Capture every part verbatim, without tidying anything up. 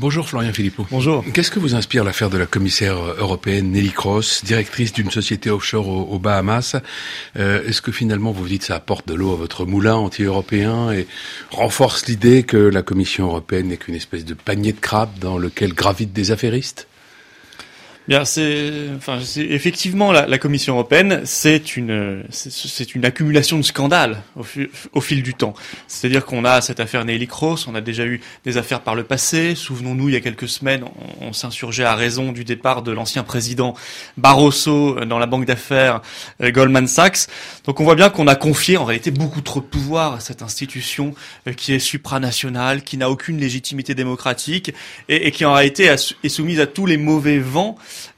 Bonjour Florian Philippot. Bonjour. Qu'est-ce que vous inspire l'affaire de la commissaire européenne Neelie Kroes, directrice d'une société offshore aux, aux Bahamas? euh, Est-ce que finalement vous vous dites ça apporte de l'eau à votre moulin anti-européen et renforce l'idée que la Commission européenne n'est qu'une espèce de panier de crabes dans lequel gravitent des affairistes? Bien, c'est, enfin, c'est effectivement la, la Commission européenne, c'est une, c'est, c'est une accumulation de scandales au, fu, au fil du temps. C'est-à-dire qu'on a cette affaire Neelie Kroes, on a déjà eu des affaires par le passé. Souvenons-nous, il y a quelques semaines, on, on s'insurgeait à raison du départ de l'ancien président Barroso dans la banque d'affaires euh, Goldman Sachs. Donc, on voit bien qu'on a confié en réalité beaucoup trop de pouvoir à cette institution euh, qui est supranationale, qui n'a aucune légitimité démocratique et, et qui en réalité est soumise à tous les mauvais vents.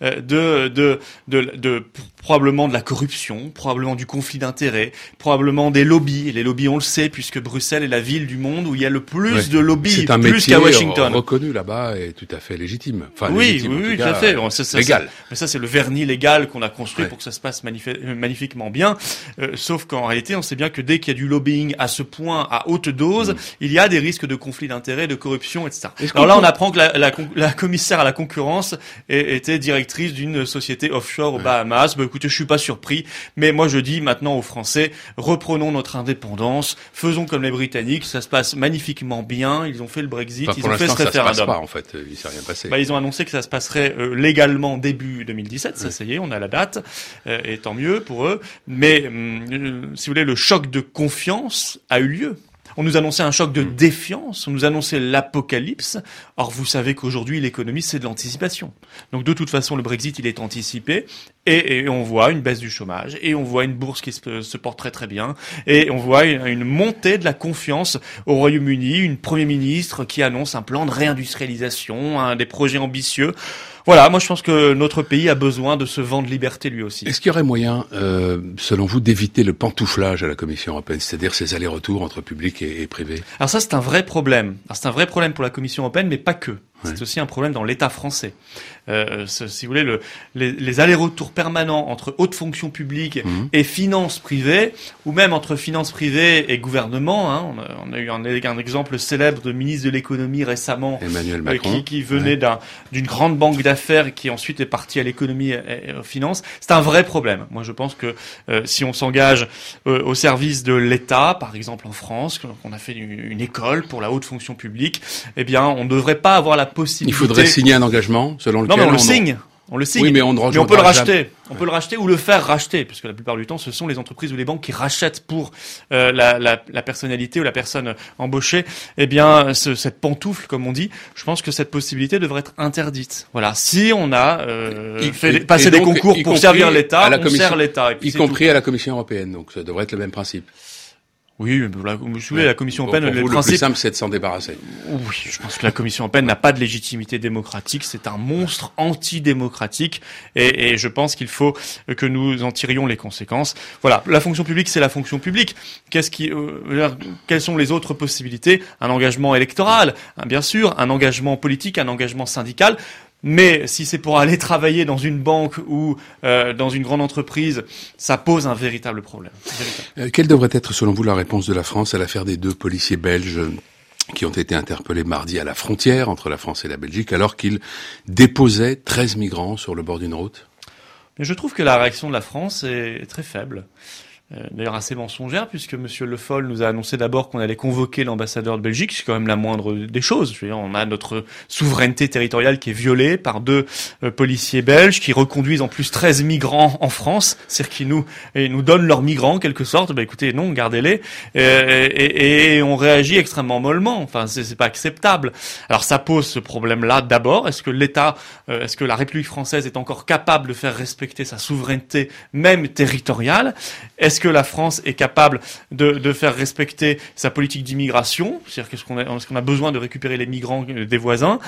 De, de, de, de, probablement de la corruption, probablement du conflit d'intérêts, probablement des lobbies. Et les lobbies, on le sait, puisque Bruxelles est la ville du monde où il y a le plus ouais. de lobbies, c'est un plus qu'à Washington. Reconnu là-bas et tout à fait légitime. Enfin, oui, légitime, oui, oui, tout à fait. Bon, ça, ça, légal. Ça, mais ça, c'est le vernis légal qu'on a construit ouais. pour que ça se passe magnifi- magnifiquement bien. Euh, sauf qu'en réalité, on sait bien que dès qu'il y a du lobbying à ce point, à haute dose, mmh. il y a des risques de conflit d'intérêts, de corruption, et cetera. Est-ce Alors là, peut... on apprend que la, la, la commissaire à la concurrence était directrice d'une société offshore aux ouais. Bahamas. Bah, écoutez, je suis pas surpris. Mais moi, je dis maintenant aux Français, reprenons notre indépendance, faisons comme les Britanniques, ça se passe magnifiquement bien, ils ont fait le Brexit, enfin, ils ont fait ce référendum. Ça se passe pas, en fait, il s'est rien passé. Bah, ils ont annoncé que ça se passerait euh, légalement début deux mille dix-sept, ça, ouais. ça y est, on a la date, euh, et tant mieux pour eux. Mais, euh, si vous voulez, le choc de confiance a eu lieu. On nous annonçait un choc de mmh. défiance, on nous annonçait l'apocalypse. Or, vous savez qu'aujourd'hui, l'économie, c'est de l'anticipation. Donc, de toute façon, le Brexit, il est anticipé. Et, et on voit une baisse du chômage, et on voit une bourse qui se, se porte très très bien, et on voit une, une montée de la confiance au Royaume-Uni, une Premier ministre qui annonce un plan de réindustrialisation, un des projets ambitieux. Voilà, moi je pense que notre pays a besoin de ce vent de liberté lui aussi. Est-ce qu'il y aurait moyen, euh, selon vous, d'éviter le pantouflage à la Commission européenne, c'est-à-dire ces allers-retours entre public et, et privé? Alors ça, c'est un vrai problème. Alors c'est un vrai problème pour la Commission européenne, mais pas que. C'est ouais. aussi un problème dans l'État français. Euh, ce, si vous voulez, le, les, les allers-retours permanents entre haute fonction publique mmh. et finances privées, ou même entre finances privées et gouvernement. Hein, on, a, on a eu un, un exemple célèbre de ministre de l'économie récemment, Emmanuel Macron, euh, qui, qui venait ouais. d'un, d'une grande banque d'affaires et qui ensuite est parti à l'économie et, et aux finances. C'est un vrai problème. Moi, je pense que euh, si on s'engage euh, au service de l'État, par exemple en France, qu'on a fait une, une école pour la haute fonction publique, eh bien, on ne devrait pas avoir la possibilité. Il faudrait signer un engagement selon lequel non, mais on, on le signe. On le signe. Oui, mais on, mais on peut le racheter. Jamais. On peut le racheter ou le faire racheter, parce que la plupart du temps, ce sont les entreprises ou les banques qui rachètent pour euh, la, la, la personnalité ou la personne embauchée. Eh bien, ce, cette pantoufle, comme on dit, je pense que cette possibilité devrait être interdite. Voilà. Si on a euh, y, fait et, passer et donc, des concours pour servir l'État, on sert l'État. Y compris tout. À la Commission européenne. Donc, ça devrait être le même principe. Oui, la, vous savez, ouais. la Commission européenne, bon, le vous, principe. Le plus simple, c'est de s'en débarrasser. Oui, je pense que la Commission européenne n'a pas de légitimité démocratique. C'est un monstre antidémocratique, et, et je pense qu'il faut que nous en tirions les conséquences. Voilà, la fonction publique, c'est la fonction publique. Qu'est-ce qui, euh, quelles sont les autres possibilités? Un engagement électoral, hein, bien sûr, un engagement politique, un engagement syndical. Mais si c'est pour aller travailler dans une banque ou euh, dans une grande entreprise, ça pose un véritable problème. Véritable. Euh, quelle devrait être, selon vous, la réponse de la France à l'affaire des deux policiers belges qui ont été interpellés mardi à la frontière entre la France et la Belgique alors qu'ils déposaient treize migrants sur le bord d'une route? Mais je trouve que la réaction de la France est très faible. D'ailleurs assez mensongère, puisque Monsieur Le Foll nous a annoncé d'abord qu'on allait convoquer l'ambassadeur de Belgique. C'est quand même la moindre des choses. Je veux dire, on a notre souveraineté territoriale qui est violée par deux euh, policiers belges qui reconduisent en plus treize migrants en France, c'est-à-dire qu'ils nous, et nous donnent leurs migrants en quelque sorte. Bah écoutez, non, gardez-les. Et, et, et on réagit extrêmement mollement. Enfin, c'est, c'est pas acceptable. Alors ça pose ce problème-là d'abord. Est-ce que l'État, euh, est-ce que la République française est encore capable de faire respecter sa souveraineté, même territoriale? Est-ce que la France est capable de, de faire respecter sa politique d'immigration? C'est-à-dire qu'est-ce qu'on a, est-ce qu'on a besoin de récupérer les migrants des voisins?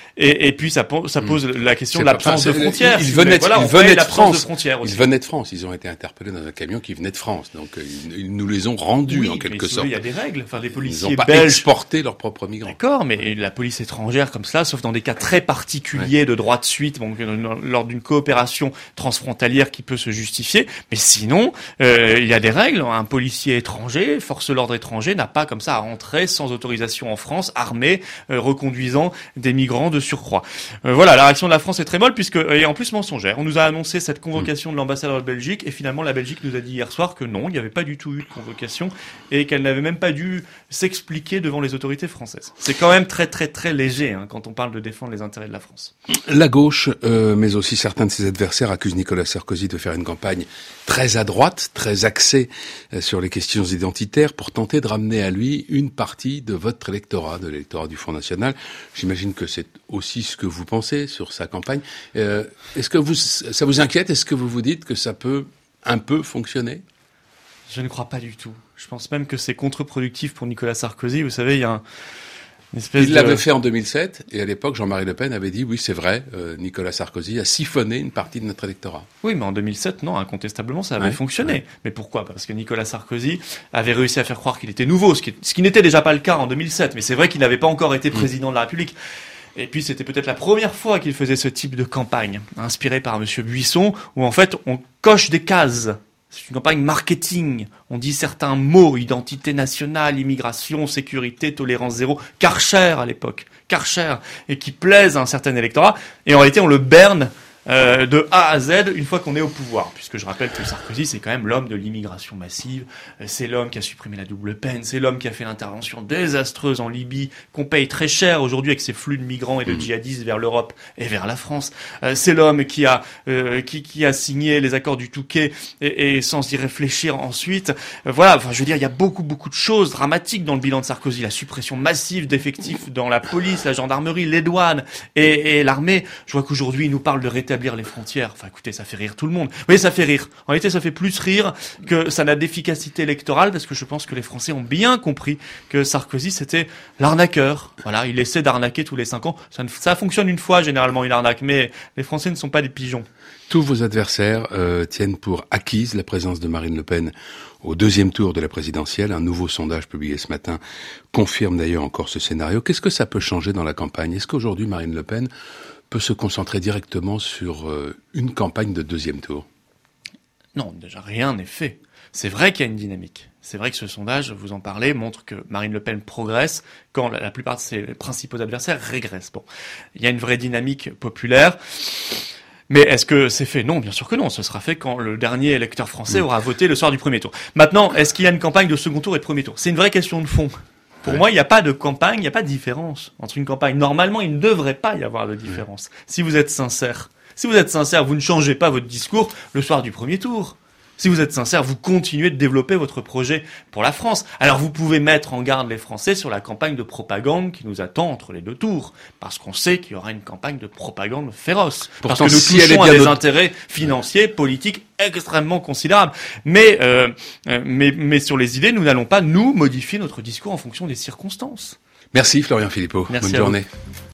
Et, et puis ça, ça pose mmh. la question c'est de l'absence de frontières. Ils, ils si venaient, voilà, ils venaient de France. De ils venaient de France. Ils ont été interpellés dans un camion qui venait de France. Donc ils, ils nous les ont rendus oui, en quelque mais sorte. Il y a des règles. Enfin, les policiers ils n'ont pas belges exporté leurs propres migrants. D'accord, mais la police étrangère comme cela, sauf dans des cas très particuliers ouais. de droit de suite, bon, lors d'une coopération transfrontalière qui peut se justifier. Mais sinon, euh, il y a des règles. Un policier étranger, force de l'ordre étranger, n'a pas comme ça à rentrer sans autorisation en France, armé, euh, reconduisant des migrants de surcroît. Euh, voilà, la réaction de la France est très molle puisque, et en plus mensongère. On nous a annoncé cette convocation mmh. de l'ambassadeur de Belgique et finalement la Belgique nous a dit hier soir que non, il n'y avait pas du tout eu de convocation et qu'elle n'avait même pas dû s'expliquer devant les autorités françaises. C'est quand même très très très léger hein, quand on parle de défendre les intérêts de la France. La gauche, euh, mais aussi certains de ses adversaires accusent Nicolas Sarkozy de faire une campagne très à droite, très axée euh, sur les questions identitaires pour tenter de ramener à lui une partie de votre électorat, de l'électorat du Front National. J'imagine que c'est aussi ce que vous pensez sur sa campagne. Euh, est-ce que vous, ça vous inquiète? Est-ce que vous vous dites que ça peut un peu fonctionner? Je ne crois pas du tout. Je pense même que c'est contre-productif pour Nicolas Sarkozy. Vous savez, il y a un, une espèce Il de... l'avait fait en deux mille sept, et à l'époque, Jean-Marie Le Pen avait dit, oui, c'est vrai, euh, Nicolas Sarkozy a siphonné une partie de notre électorat. Oui, mais en deux mille sept, non, incontestablement, ça avait ouais, fonctionné. Ouais. Mais pourquoi? Parce que Nicolas Sarkozy avait réussi à faire croire qu'il était nouveau, ce qui, ce qui n'était déjà pas le cas en deux mille sept. Mais c'est vrai qu'il n'avait pas encore été président mmh. de la République. Et puis c'était peut-être la première fois qu'il faisait ce type de campagne, inspiré par Monsieur Buisson, où en fait on coche des cases. C'est une campagne marketing. On dit certains mots, identité nationale, immigration, sécurité, tolérance zéro, Karcher à l'époque, Karcher, et qui plaisent à un certain électorat. Et en réalité, on le berne euh, de A à Z une fois qu'on est au pouvoir. Puisque je rappelle que Sarkozy, c'est quand même l'homme de l'immigration massive. C'est l'homme qui a supprimé la double peine. C'est l'homme qui a fait l'intervention désastreuse en Libye, qu'on paye très cher aujourd'hui avec ces flux de migrants et de djihadistes vers l'Europe et vers la France. Euh, c'est l'homme qui a euh, qui, qui a signé les accords du Touquet et, et sans y réfléchir ensuite. Euh, voilà, enfin, je veux dire, il y a beaucoup beaucoup de choses dramatiques dans le bilan de Sarkozy. La suppression massive d'effectifs dans la police, la gendarmerie, les douanes et, et l'armée. Je vois qu'aujourd'hui, il nous parle de rétablir les frontières. Enfin, écoutez, ça fait rire tout le monde. Oui, ça fait rire. En réalité, ça fait plus rire que ça n'a d'efficacité électorale parce que je pense que les Français ont bien compris que Sarkozy, c'était l'arnaqueur. Voilà, il essaie d'arnaquer tous les cinq ans. Ça, ne, ça fonctionne une fois, généralement, une arnaque, mais les Français ne sont pas des pigeons. Tous vos adversaires euh, tiennent pour acquise la présence de Marine Le Pen au deuxième tour de la présidentielle. Un nouveau sondage publié ce matin confirme d'ailleurs encore ce scénario. Qu'est-ce que ça peut changer dans la campagne? Est-ce qu'aujourd'hui, Marine Le Pen peut se concentrer directement sur euh, une campagne de deuxième tour? Non, déjà rien n'est fait. C'est vrai qu'il y a une dynamique. C'est vrai que ce sondage, vous en parlez, montre que Marine Le Pen progresse quand la, la plupart de ses principaux adversaires régressent. Bon, il y a une vraie dynamique populaire. Mais est-ce que c'est fait? Non, bien sûr que non. Ce sera fait quand le dernier électeur français aura voté le soir du premier tour. Maintenant, est-ce qu'il y a une campagne de second tour et de premier tour? C'est une vraie question de fond. Pour ouais. moi, il n'y a pas de campagne, il n'y a pas de différence entre une campagne. Normalement, il ne devrait pas y avoir de différence. Ouais. Si vous êtes sincère, si vous êtes sincère, vous ne changez pas votre discours le soir du premier tour. Si vous êtes sincère, vous continuez de développer votre projet pour la France. Alors vous pouvez mettre en garde les Français sur la campagne de propagande qui nous attend entre les deux tours. Parce qu'on sait qu'il y aura une campagne de propagande féroce. Pourtant, parce que nous si touchons à des notre... intérêts financiers, politiques extrêmement considérables. Mais, euh, mais, mais sur les idées, nous n'allons pas, nous, modifier notre discours en fonction des circonstances. Merci Florian Philippot. Merci. Bonne journée.